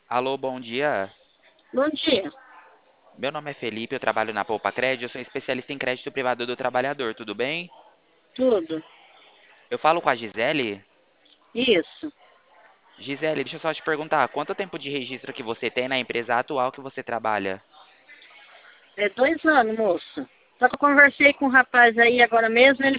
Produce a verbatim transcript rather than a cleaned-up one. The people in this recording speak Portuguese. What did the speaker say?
Alô, bom dia. Bom dia, Meu nome é Felipe, eu trabalho na Poupa Crédito, eu sou especialista em crédito privado do trabalhador, tudo bem? tudo. Eu falo com a Gisele. Isso. Gisele, deixa eu só te perguntar, quanto tempo de registro que você tem na empresa atual que você trabalha? É dois anos, moço. Só que eu conversei com um rapaz aí agora mesmo, ele